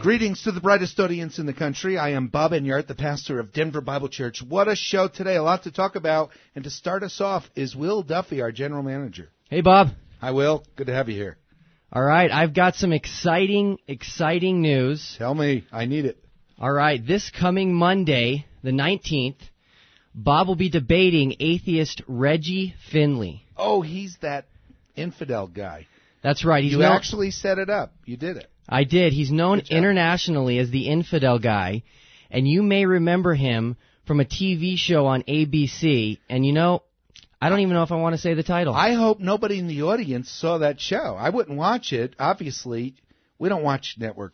Greetings to the brightest audience in the country. I am Bob Enyart, the pastor of Denver Bible Church. What a show today. A lot to talk about. And to start us off is Will Duffy, our general manager. Hey, Bob. Hi, Will. Good to have you here. All right. I've got some exciting news. Tell me. I need it. All right. This coming Monday, the 19th, Bob will be debating atheist Reggie Finley. Oh, he's that infidel guy. That's right. You actually set it up. You did it. I did. He's known internationally as the infidel guy, and you may remember him from a TV show on ABC. And you know, I don't even know if I want to say the title. I hope nobody in the audience saw that show. I wouldn't watch it. Obviously, we don't watch network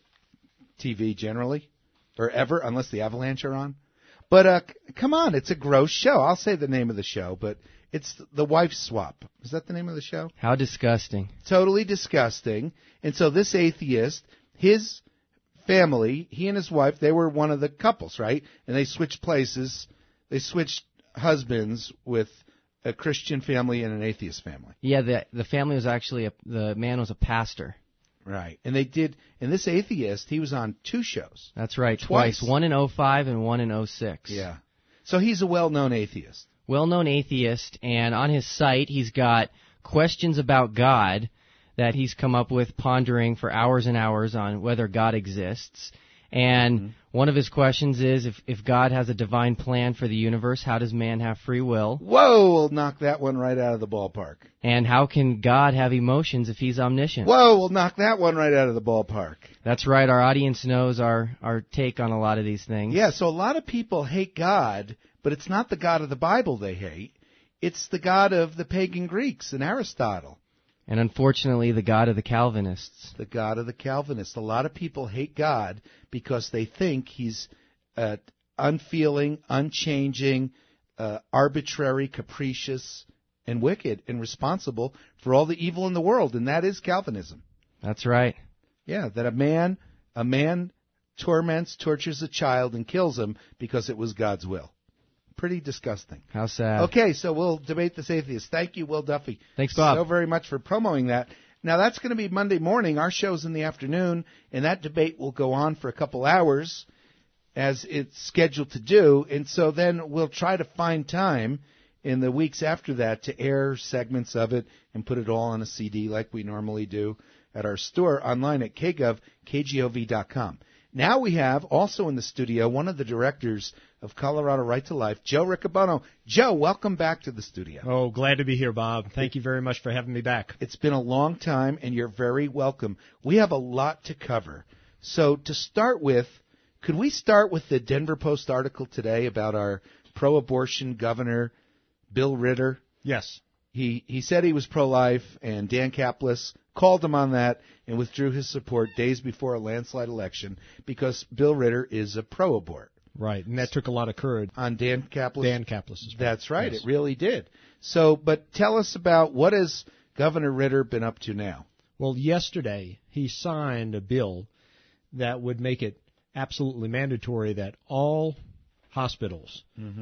TV generally, or ever, unless the Avalanche are on. But come on, it's a gross show. I'll say the name of the show, but it's The Wife Swap. Is that the name of the show? How disgusting. Totally disgusting. And so this atheist, his family, he and his wife, they were one of the couples, right? And they switched places. They switched husbands with a Christian family and an atheist family. Yeah, the family was actually, the man was a pastor. Right. And they did, and this atheist, he was on two shows. That's right, twice. One in 2005 and one in 2006. Yeah. So he's a well-known atheist. Well-known atheist, and on his site he's got questions about God that he's come up with, pondering for hours and hours on whether God exists. And one of his questions is, if God has a divine plan for the universe, how does man have free will? Whoa, we'll knock that one right out of the ballpark. And how can God have emotions if he's omniscient? Whoa, we'll knock that one right out of the ballpark. That's right, our audience knows our take on a lot of these things. Yeah, so a lot of people hate God, but it's not the God of the Bible they hate. It's the God of the pagan Greeks and Aristotle. And unfortunately, the God of the Calvinists. The God of the Calvinists. A lot of people hate God because they think he's unfeeling, unchanging, arbitrary, capricious, and wicked, and responsible for all the evil in the world, and that is Calvinism. That's right. Yeah, that a man torments, tortures a child, and kills him because it was God's will. Pretty disgusting. How sad. Okay, so we'll debate this atheist. Thank you, Will Duffy. Thanks, Bob. So very much for promoting that. Now, that's going to be Monday morning. Our show's in the afternoon, and that debate will go on for a couple hours as it's scheduled to do. And so then we'll try to find time in the weeks after that to air segments of it and put it all on a CD like we normally do at our store online at kgov.com. Now we have also in the studio one of the directors of Colorado Right to Life, Joe Riccobono. Joe, welcome back to the studio. Oh, glad to be here, Bob. Thank you very much for having me back. It's been a long time, and you're very welcome. We have a lot to cover. So to start with, could we start with the Denver Post article today about our pro-abortion governor, Bill Ritter? Yes. He said he was pro-life, and Dan Caplis called him on that and withdrew his support days before a landslide election because Bill Ritter is a pro-abort. Right, and that took a lot of courage. On Dan Caplis? Dan Caplis' part. That's right, yes. It really did. So, but tell us about what has Governor Ritter been up to now? Well, yesterday he signed a bill that would make it absolutely mandatory that all hospitals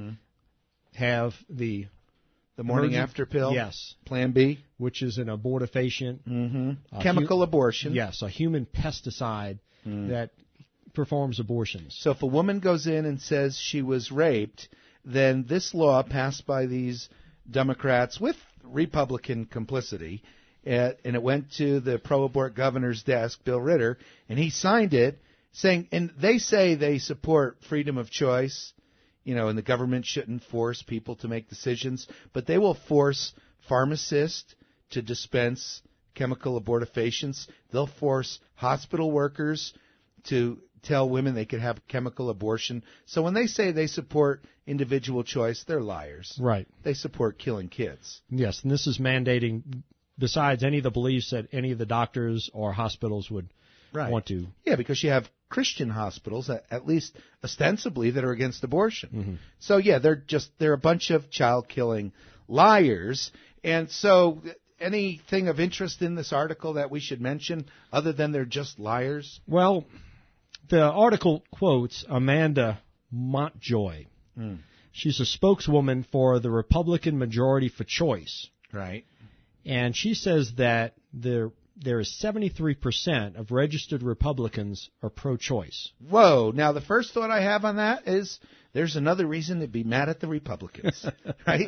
have the morning after pill? Yes. Plan B? Which is an abortifacient. Chemical abortion. Yes, a human pesticide that performs abortions. So if a woman goes in and says she was raped, then this law passed by these Democrats with Republican complicity, and it went to the pro-abort governor's desk, Bill Ritter, and he signed it saying, and they say they support freedom of choice, you know, and the government shouldn't force people to make decisions, but they will force pharmacists to dispense chemical abortifacients. They'll force hospital workers to tell women they could have chemical abortion. So when they say they support individual choice, they're liars. Right. They support killing kids. Yes, and this is mandating, besides any of the beliefs that any of the doctors or hospitals would want to. Yeah, because you have Christian hospitals, at least ostensibly, that are against abortion. So, yeah, they're a bunch of child-killing liars. And so anything of interest in this article that we should mention other than they're just liars? Well, the article quotes Amanda Montjoy. She's a spokeswoman for the Republican Majority for Choice. Right. And she says that the there is 73% of registered Republicans are pro-choice. Whoa. Now, the first thought I have on that is there's another reason to be mad at the Republicans, right?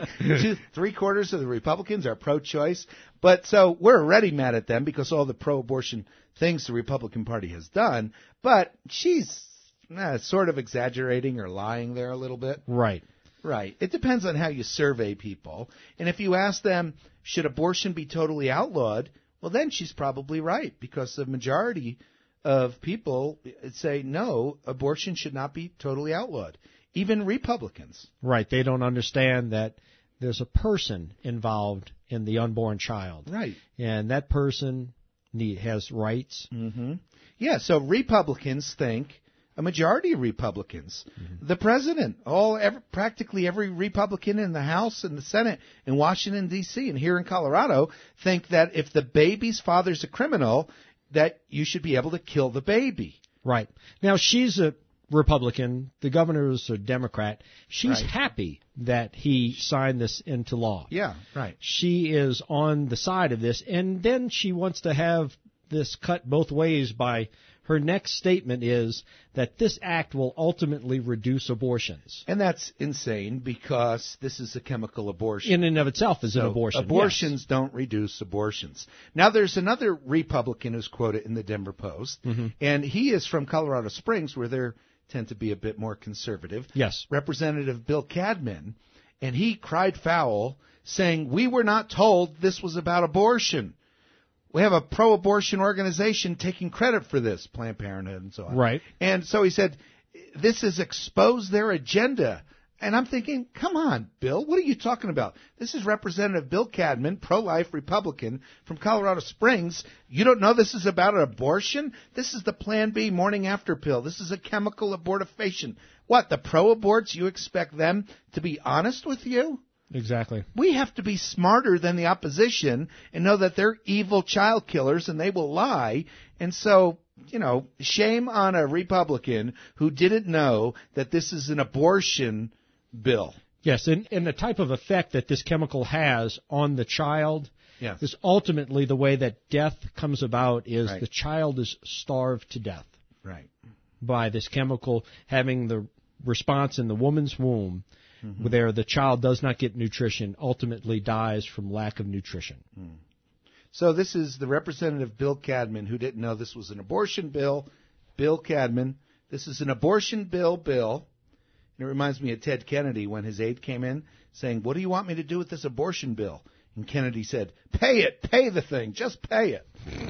3/4 of the Republicans are pro-choice. But so we're already mad at them because all the pro-abortion things the Republican Party has done. But she's sort of exaggerating or lying there a little bit. Right. Right. It depends on how you survey people. And if you ask them, should abortion be totally outlawed? Well, then she's probably right, because the majority of people say, no, abortion should not be totally outlawed. Even Republicans. Right. They don't understand that there's a person involved in the unborn child. Right. And that person has rights. Mm-hmm. Yeah, so Republicans think, a majority of Republicans, the president, practically every Republican in the House and the Senate in Washington, D.C. and here in Colorado think that if the baby's father's a criminal, that you should be able to kill the baby. Right. Now, she's a Republican. The governor is a Democrat. She's happy that he signed this into law. Yeah, right. She is on the side of this, and then she wants to have this cut both ways by her next statement is that this act will ultimately reduce abortions. And that's insane because this is a chemical abortion. In and of itself is an abortion. Abortions don't reduce abortions. Now, there's another Republican who's quoted in the Denver Post, and he is from Colorado Springs, where they tend to be a bit more conservative. Yes. Representative Bill Cadman, and he cried foul, saying, "We were not told this was about abortion. We have a pro-abortion organization taking credit for this, Planned Parenthood and so on." Right. And so he said, this has exposed their agenda. And I'm thinking, come on, Bill, what are you talking about? This is Representative Bill Cadman, pro-life Republican from Colorado Springs. You don't know this is about an abortion? This is the Plan B morning after pill. This is a chemical abortifacient. What, the pro-aborts, you expect them to be honest with you? Exactly. We have to be smarter than the opposition and know that they're evil child killers and they will lie. And so, shame on a Republican who didn't know that this is an abortion bill. Yes, and the type of effect that this chemical has on the child is ultimately the way that death comes about is the child is starved to death. Right. By this chemical having the response in the woman's womb. Where the child does not get nutrition, ultimately dies from lack of nutrition. So this is the Representative Bill Cadman, who didn't know this was an abortion bill. Bill Cadman, this is an abortion bill. And it reminds me of Ted Kennedy when his aide came in saying, "What do you want me to do with this abortion bill?" And Kennedy said, "Pay it, pay the thing, just pay it."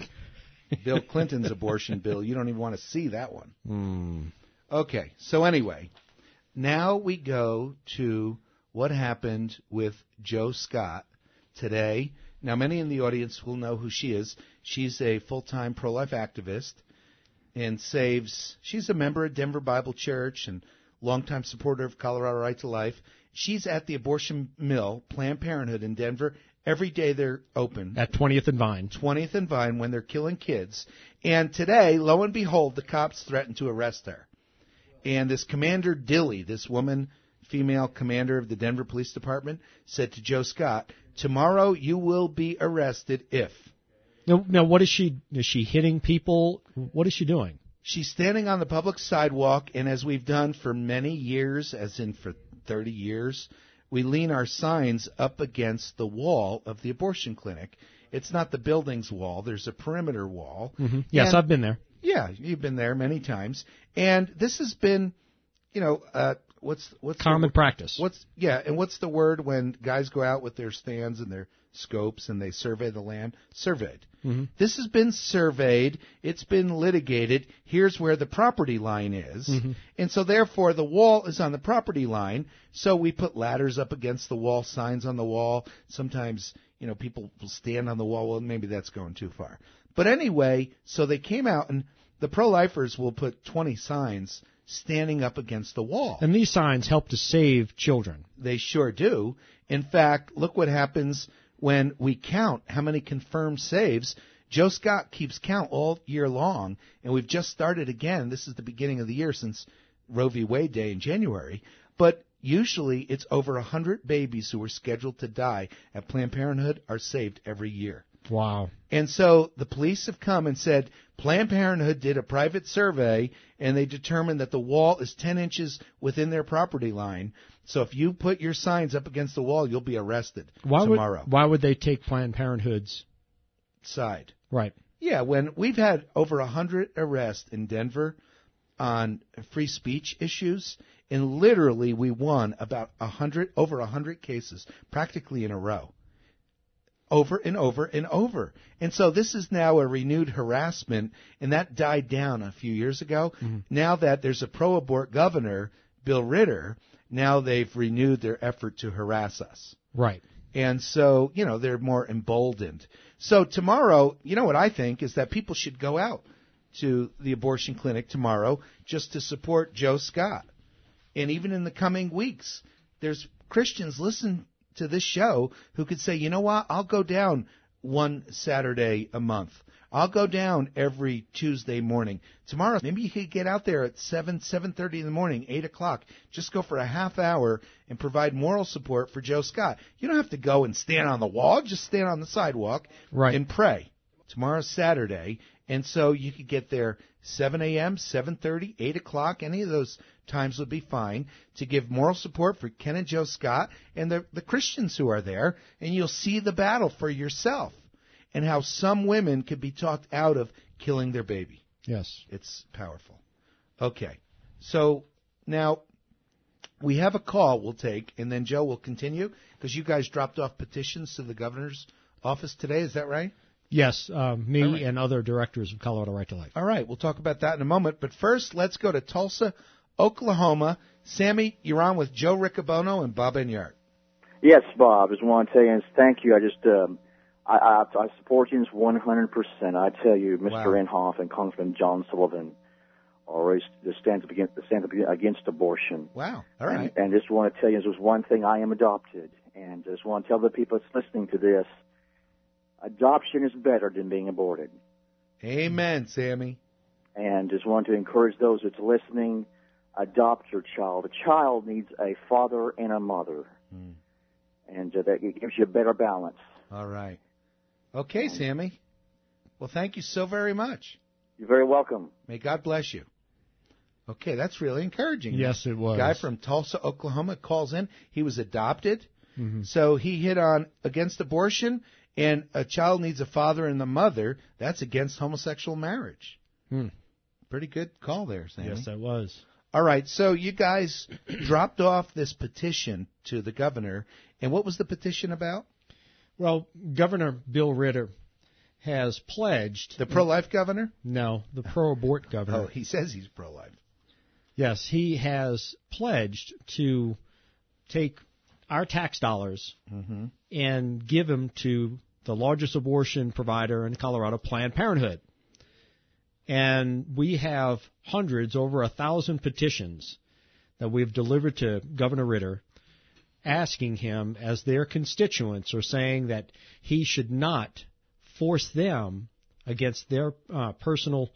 Bill Clinton's abortion bill, you don't even want to see that one. Okay, so anyway. Now we go to what happened with Joe Scott today. Now, many in the audience will know who she is. She's a full-time pro-life activist and she's a member of Denver Bible Church and longtime supporter of Colorado Right to Life. She's at the abortion mill, Planned Parenthood in Denver. Every day they're open. At 20th and Vine. 20th and Vine when they're killing kids. And today, lo and behold, the cops threatened to arrest her. And this Commander Dilley, this woman, female commander of the Denver Police Department, said to Joe Scott, "Tomorrow you will be arrested if." Now, what is she? Is she hitting people? What is she doing? She's standing on the public sidewalk, and as we've done for many years, as in for 30 years, we lean our signs up against the wall of the abortion clinic. It's not the building's wall. There's a perimeter wall. Yes, I've been there. Yeah, you've been there many times. And this has been, what's common practice. And what's the word when guys go out with their stands and their scopes and they survey the land? Surveyed. This has been surveyed. It's been litigated. Here's where the property line is. And so therefore the wall is on the property line. So we put ladders up against the wall, signs on the wall. Sometimes, people will stand on the wall. Well, maybe that's going too far. But anyway, so they came out, and the pro-lifers will put 20 signs standing up against the wall. And these signs help to save children. They sure do. In fact, look what happens when we count how many confirmed saves. Joe Scott keeps count all year long, and we've just started again. This is the beginning of the year since Roe v. Wade Day in January. But usually it's over 100 babies who were scheduled to die at Planned Parenthood are saved every year. Wow. And so the police have come and said Planned Parenthood did a private survey, and they determined that the wall is 10 inches within their property line. So if you put your signs up against the wall, you'll be arrested tomorrow. Why would they take Planned Parenthood's side? Right. Yeah, when we've had over 100 arrests in Denver on free speech issues, and literally we won about over 100 cases practically in a row. Over and over and over. And so this is now a renewed harassment, and that died down a few years ago. Mm-hmm. Now that there's a pro-abort governor, Bill Ritter, now they've renewed their effort to harass us. Right. And so, they're more emboldened. So tomorrow, what I think is that people should go out to the abortion clinic tomorrow just to support Joe Scott. And even in the coming weeks, there's Christians listen to this show who could say, you know what, I'll go down one Saturday a month. I'll go down every Tuesday morning. Tomorrow, maybe you could get out there at 7:30 in the morning, 8 o'clock. Just go for a half hour and provide moral support for Joe Scott. You don't have to go and stand on the wall. Just stand on the sidewalk and pray. Tomorrow's Saturday, and so you could get there 7 a.m., 7:30, 8 o'clock. Any of those times would be fine to give moral support for Ken and Joe Scott and the Christians who are there, and you'll see the battle for yourself and how some women could be talked out of killing their baby. Yes. It's powerful. Okay. So now we have a call we'll take, and then Joe will continue because you guys dropped off petitions to the governor's office today. Is that right? Yes, me and other directors of Colorado Right to Life. All right. We'll talk about that in a moment. But first, let's go to Tulsa, Oklahoma. Sammy, you're on with Joe Riccobono and Bob Enyart. Yes, Bob. Just want to tell you, thank you. I support you 100%. I tell you, Mr. Inhofe and Congressman John Sullivan always stand up against abortion. Wow. All right. And just want to tell you, there's one thing. I am adopted, and just want to tell the people that's listening to this, adoption is better than being aborted. Amen, Sammy. And just want to encourage those that's listening, adopt your child. A child needs a father and a mother, and that it gives you a better balance. All right. Okay, Sammy. Well, thank you so very much. You're very welcome. May God bless you. Okay, that's really encouraging. Yes, it was. A guy from Tulsa, Oklahoma calls in. He was adopted, so he hit on against abortion, and a child needs a father and a mother. That's against homosexual marriage. Pretty good call there, Sammy. Yes, that was. All right, so you guys dropped off this petition to the governor, and what was the petition about? Well, Governor Bill Ritter has pledged... The pro-life governor? No, the pro-abort governor. Oh, he says he's pro-life. Yes, he has pledged to take our tax dollars and give them to the largest abortion provider in Colorado, Planned Parenthood. And we have hundreds, over 1,000 petitions that we've delivered to Governor Ritter asking him, as their constituents are saying that he should not force them against their personal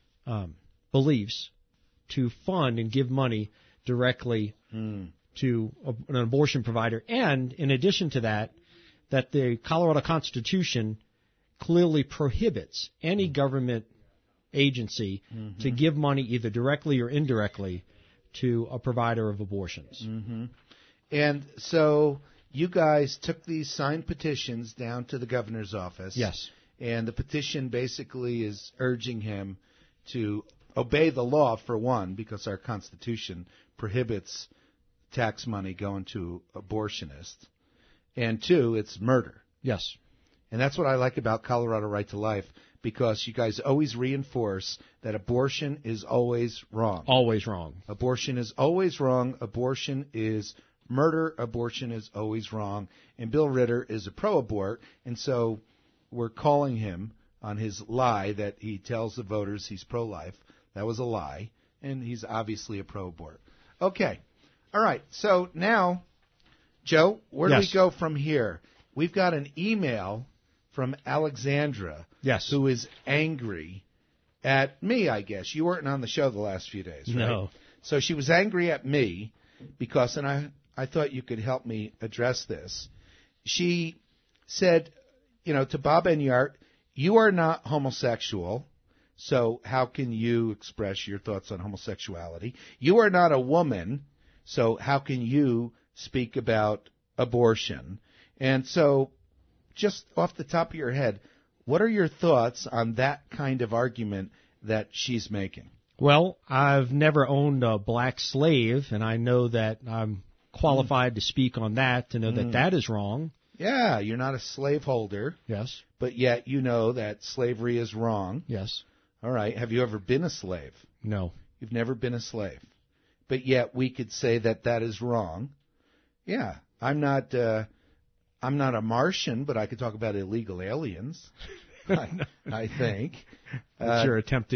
beliefs to fund and give money directly to an abortion provider. And in addition to that, that the Colorado Constitution clearly prohibits any government agency to give money either directly or indirectly to a provider of abortions. And so you guys took these signed petitions down to the governor's office. Yes. And the petition basically is urging him to obey the law, for one, because our Constitution prohibits tax money going to abortionists. And two, it's murder. Yes. And that's what I like about Colorado Right to Life, because you guys always reinforce that abortion is always wrong. Always wrong. Abortion is always wrong. Abortion is murder. Abortion is always wrong. And Bill Ritter is a pro-abort, and so we're calling him on his lie that he tells the voters he's pro-life. That was a lie, and he's obviously a pro-abort. Okay. All right. So now, Joe, where do we go from here? We've got an email from Alexandra, who is angry at me, I guess. You weren't on the show the last few days, right? No. So she was angry at me because, and I thought you could help me address this. She said, to Bob Enyart, you are not homosexual, so how can you express your thoughts on homosexuality? You are not a woman, so how can you speak about abortion? And so, just off the top of your head, what are your thoughts on that kind of argument that she's making? Well, I've never owned a black slave, and I know that I'm qualified to speak on that, to know that that is wrong. Yeah, you're not a slaveholder. Yes. But yet you know that slavery is wrong. Yes. All right. Have you ever been a slave? No. You've never been a slave. But yet we could say that that is wrong. Yeah. I'm not a Martian, but I could talk about illegal aliens. I think. That's your attempt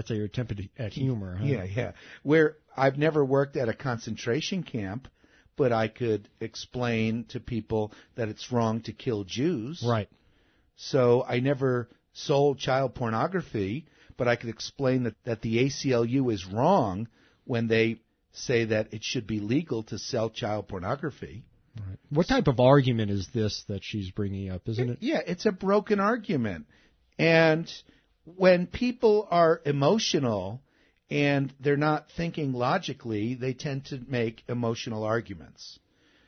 at humor, huh? Yeah. Where I've never worked at a concentration camp, but I could explain to people that it's wrong to kill Jews. Right. So I never sold child pornography, but I could explain that the ACLU is wrong when they say that it should be legal to sell child pornography. Right. What type of argument is this that she's bringing up, isn't it? Yeah, it's a broken argument. And when people are emotional and they're not thinking logically, they tend to make emotional arguments.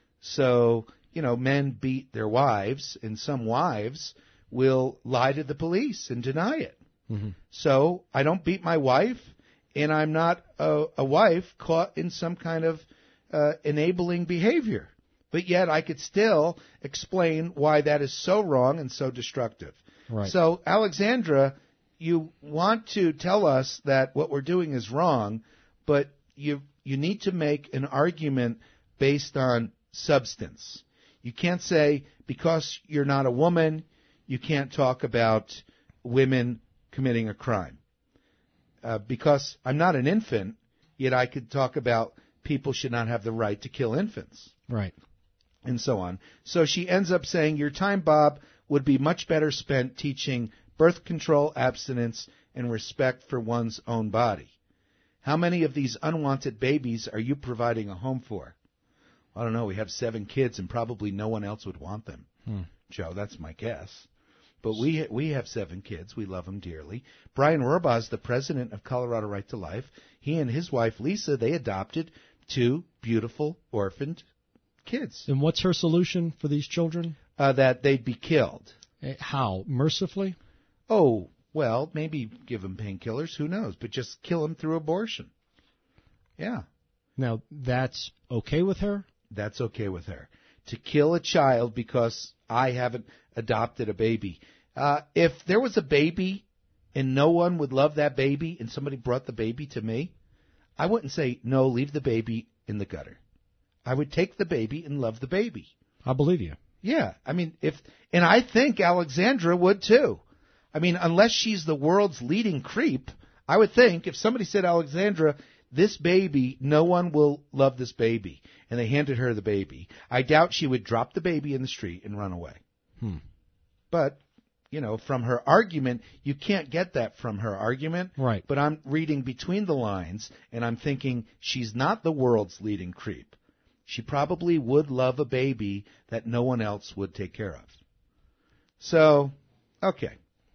So, men beat their wives, and some wives will lie to the police and deny it. Mm-hmm. So I don't beat my wife, and I'm not a wife caught in some kind of enabling behavior. But yet I could still explain why that is so wrong and so destructive. Right. So, Alexandra, you want to tell us that what we're doing is wrong, but you need to make an argument based on substance. You can't say, because you're not a woman, you can't talk about women committing a crime. Because I'm not an infant, yet I could talk about people should not have the right to kill infants. Right. And so on. So she ends up saying, your time, Bob, would be much better spent teaching birth control, abstinence, and respect for one's own body. How many of these unwanted babies are you providing a home for? I don't know. We have 7 kids, and probably no one else would want them. Joe, that's my guess. But we have 7 kids. We love them dearly. Brian Rohrbaugh is the president of Colorado Right to Life. He and his wife, Lisa, they adopted 2 beautiful orphaned kids. And what's her solution for these children? That they'd be killed. How? Mercifully? Oh, well, maybe give them painkillers. Who knows? But just kill them through abortion. Yeah. Now, that's okay with her? That's okay with her. To kill a child because I haven't adopted a baby. If there was a baby and no one would love that baby and somebody brought the baby to me, I wouldn't say, no, leave the baby in the gutter. I would take the baby and love the baby. I believe you. Yeah. I mean, and I think Alexandra would too. I mean, unless she's the world's leading creep, I would think if somebody said, Alexandra, this baby, no one will love this baby, and they handed her the baby, I doubt she would drop the baby in the street and run away. But, from her argument, you can't get that from her argument. Right. But I'm reading between the lines, and I'm thinking she's not the world's leading creep. She probably would love a baby that no one else would take care of. So, okay.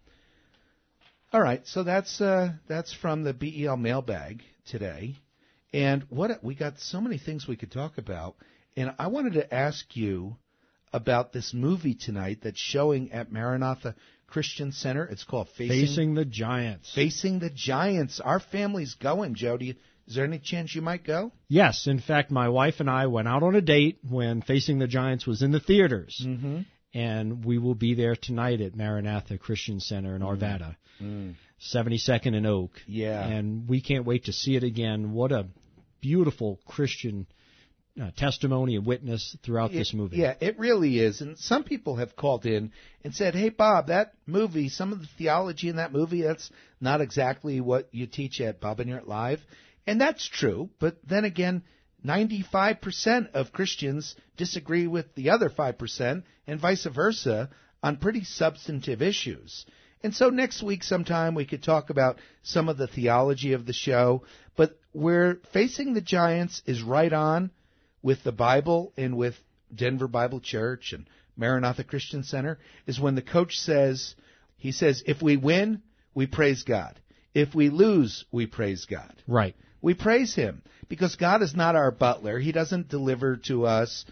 All right, so that's from the BEL mailbag today. And we got so many things we could talk about. And I wanted to ask you about this movie tonight that's showing at Maranatha Christian Center. It's called Facing the Giants. Facing the Giants. Our family's going, Joe. Is there any chance you might go? Yes. In fact, my wife and I went out on a date when Facing the Giants was in the theaters. Mm-hmm. And we will be there tonight at Maranatha Christian Center in Arvada, 72nd and Oak. Yeah. And we can't wait to see it again. What a beautiful Christian testimony and witness throughout this movie. Yeah, it really is. And some people have called in and said, hey, Bob, that movie, some of the theology in that movie, that's not exactly what you teach at Bob Enyart Live. And that's true. But then again, 95% of Christians disagree with the other 5% and vice versa on pretty substantive issues. And so next week sometime we could talk about some of the theology of the show. But where Facing the Giants is right on with the Bible and with Denver Bible Church and Maranatha Christian Center is when the coach says, if we win, we praise God. If we lose, we praise God. Right. We praise Him because God is not our butler. He doesn't deliver to us,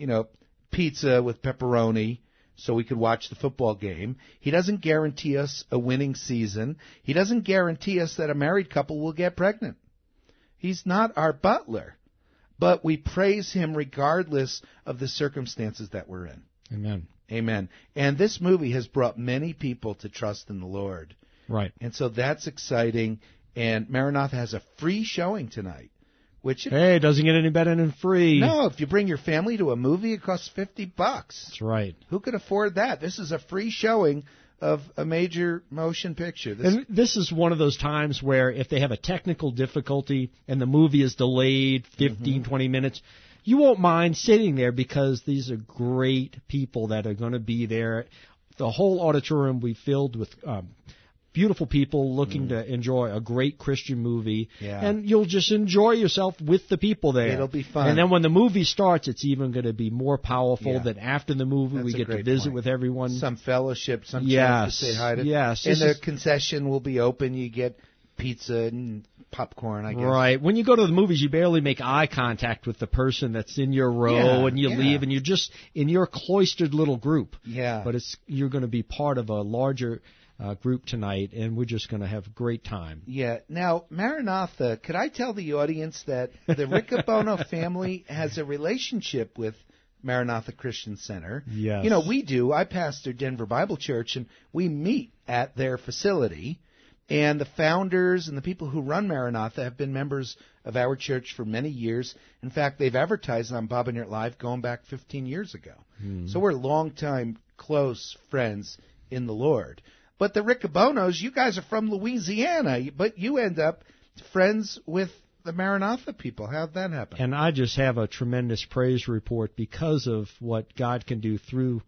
pizza with pepperoni so we could watch the football game. He doesn't guarantee us a winning season. He doesn't guarantee us that a married couple will get pregnant. He's not our butler. But we praise Him regardless of the circumstances that we're in. Amen. Amen. And this movie has brought many people to trust in the Lord. Right. And so that's exciting. And Maranatha has a free showing tonight. Hey, it doesn't get any better than free. No, if you bring your family to a movie, it costs $50. That's right. Who could afford that? This is a free showing of a major motion picture. This is one of those times where if they have a technical difficulty and the movie is delayed 15, 20 minutes, you won't mind sitting there because these are great people that are going to be there. The whole auditorium will be filled with beautiful people looking to enjoy a great Christian movie. Yeah. And you'll just enjoy yourself with the people there. It'll be fun. And then when the movie starts, it's even going to be more powerful that after the movie we get to visit with everyone. Some fellowship, some chance to say hi to. Yes. And the concession will be open. You get pizza and popcorn, I guess. Right. When you go to the movies, you barely make eye contact with the person that's in your row, and you leave, and you're just in your cloistered little group. Yeah. But you're going to be part of a larger group tonight, and we're just going to have a great time. Yeah. Now, Maranatha, could I tell the audience that the Riccobono family has a relationship with Maranatha Christian Center? Yes. We do. I pastor Denver Bible Church, and we meet at their facility. And the founders and the people who run Maranatha have been members of our church for many years. In fact, they've advertised on Bob and Yurt Live going back 15 years ago. So we're longtime close friends in the Lord. But the Riccobonos, you guys are from Louisiana, but you end up friends with the Maranatha people. How'd that happen? And I just have a tremendous praise report because of what God can do through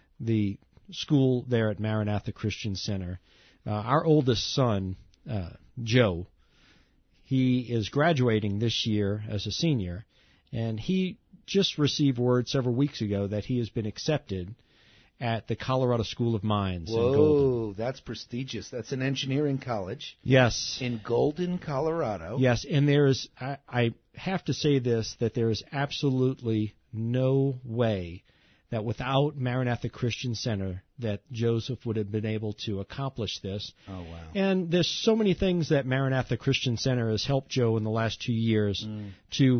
the school there at Maranatha Christian Center. Our oldest son, Joe, he is graduating this year as a senior, and he just received word several weeks ago that he has been accepted at the Colorado School of Mines in Golden. Whoa, that's prestigious. That's an engineering college. Yes. In Golden, Colorado. Yes, and I have to say this, that there is absolutely no way that without Maranatha Christian Center that Joseph would have been able to accomplish this. Oh, wow. And there's so many things that Maranatha Christian Center has helped Joe in the last 2 years to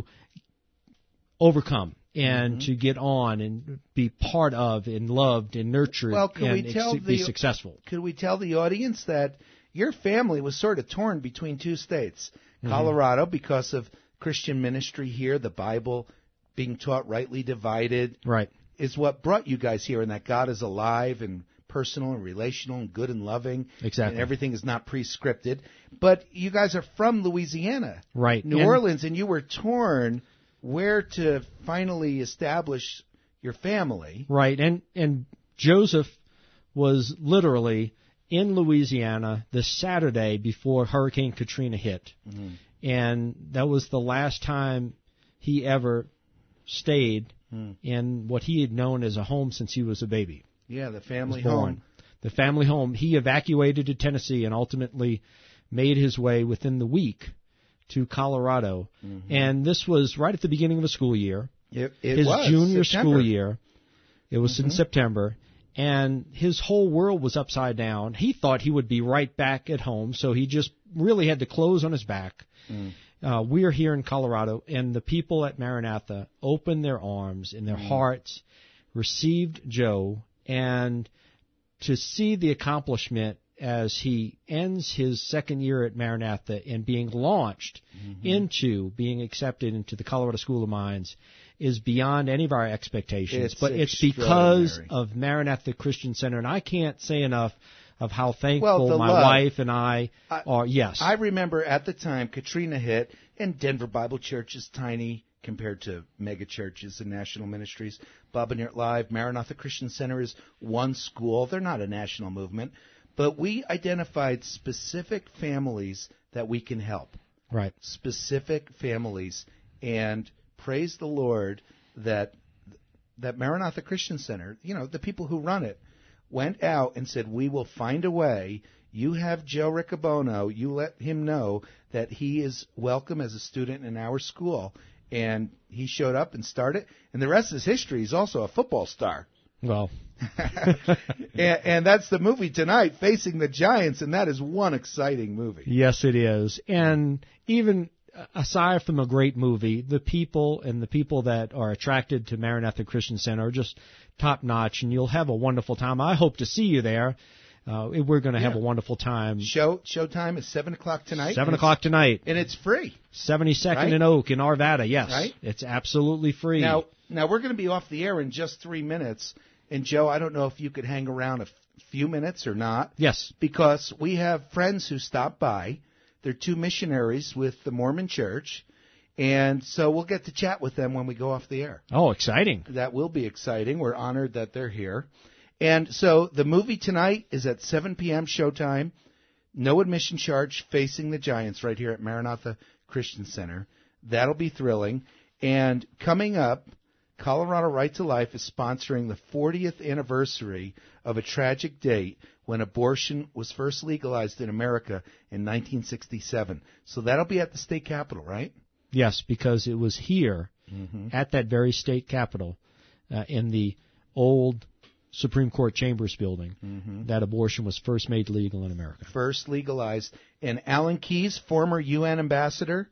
overcome and to get on and be part of and loved and nurtured be successful. Could we tell the audience that your family was sort of torn between two states? Colorado, because of Christian ministry here, the Bible being taught rightly divided. Right. Is what brought you guys here, and that God is alive and personal and relational and good and loving. Exactly. And everything is not pre-scripted. But you guys are from Louisiana. Right. New Orleans, and you were torn where to finally establish your family. Right. And Joseph was literally in Louisiana the Saturday before Hurricane Katrina hit. And that was the last time he ever stayed in what he had known as a home since he was a baby. Yeah, the family home. The family home. He evacuated to Tennessee and ultimately made his way within the week to Colorado. And this was right at the beginning of the school year. His junior school year. It was in September. And his whole world was upside down. He thought he would be right back at home, so he just really had the clothes on his back. We are here in Colorado, and the people at Maranatha opened their arms and their hearts, received Joe, and to see the accomplishment as he ends his second year at Maranatha and being launched into being accepted into the Colorado School of Mines is beyond any of our expectations. But it's because of Maranatha Christian Center, and I can't say enough of how thankful my wife and I are. Yes. I remember at the time Katrina hit, and Denver Bible Church is tiny compared to mega churches and national ministries. Bob and Yurt Live, Maranatha Christian Center is one school. They're not a national movement. But we identified specific families that we can help. Right. Specific families. And praise the Lord that that Maranatha Christian Center, the people who run it, went out and said, we will find a way. You have Joe Riccobono. You let him know that he is welcome as a student in our school. And he showed up and started. And the rest is history. He's also a football star. Well. and that's the movie tonight, Facing the Giants, and that is one exciting movie. Yes, it is. And even aside from a great movie, the people that are attracted to Maranatha Christian Center are just top-notch, and you'll have a wonderful time. I hope to see you there. We're going to have a wonderful time. Showtime is 7 o'clock tonight. 7 o'clock tonight. And it's free. 72nd right? and Oak in Arvada, yes. Right? It's absolutely free. Now we're going to be off the air in just 3 minutes. And, Joe, I don't know if you could hang around a few minutes or not. Yes. Because we have friends who stopped by. They're 2 missionaries with the Mormon Church. And so we'll get to chat with them when we go off the air. Oh, exciting. That will be exciting. We're honored that they're here. And so the movie tonight is at 7 p.m. Showtime. No admission charge, Facing the Giants right here at Maranatha Christian Center. That'll be thrilling. And coming up, Colorado Right to Life is sponsoring the 40th anniversary of a tragic date when abortion was first legalized in America in 1967. So that'll be at the state capitol, right? Yes, because it was here at that very state capitol in the old Supreme Court Chambers building that abortion was first made legal in America. First legalized. And Alan Keyes, former UN ambassador,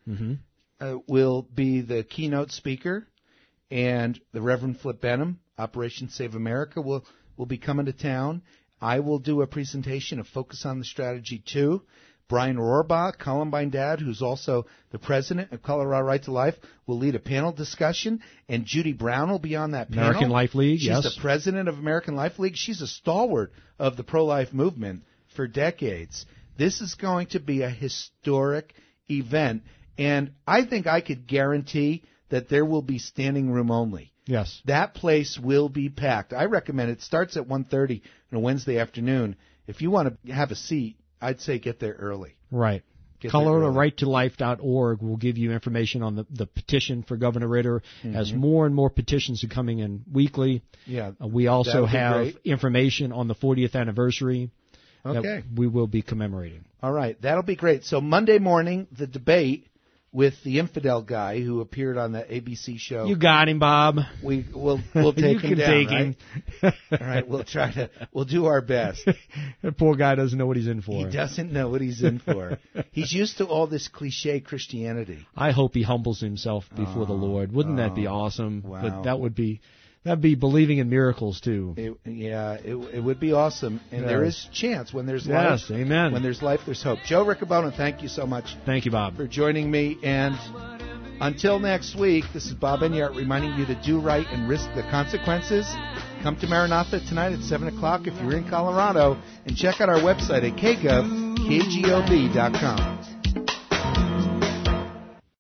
will be the keynote speaker. And the Reverend Flip Benham, Operation Save America, will be coming to town. I will do a presentation of Focus on the Strategy 2. Brian Rohrbach, Columbine dad, who's also the president of Colorado Right to Life, will lead a panel discussion. And Judy Brown will be on that panel. American Life League, She's the president of American Life League. She's a stalwart of the pro-life movement for decades. This is going to be a historic event. And I think I could guarantee that there will be standing room only. Yes. That place will be packed. I recommend it starts at 1:30 on a Wednesday afternoon. If you want to have a seat, I'd say get there early. Right. ColoradoRightToLife.org will give you information on the petition for Governor Ritter as more and more petitions are coming in weekly. Yeah. We also have information on the 40th anniversary that we will be commemorating. All right. That'll be great. So Monday morning, the debate with the infidel guy who appeared on the ABC show. You got him, Bob. We'll take him down, right? All right, we'll do our best. That poor guy doesn't know what he's in for. He doesn't know what he's in for. He's used to all this cliche Christianity. I hope he humbles himself before the Lord. Wouldn't that be awesome? Wow. But that'd be believing in miracles too. It would be awesome. And there is chance when there's life. Yes, amen. When there's life, there's hope. Joe Riccobono, thank you so much. Thank you, Bob, for joining me. And until next week, this is Bob Enyart reminding you to do right and risk the consequences. Come to Maranatha tonight at 7 o'clock if you're in Colorado, and check out our website at kgov.com.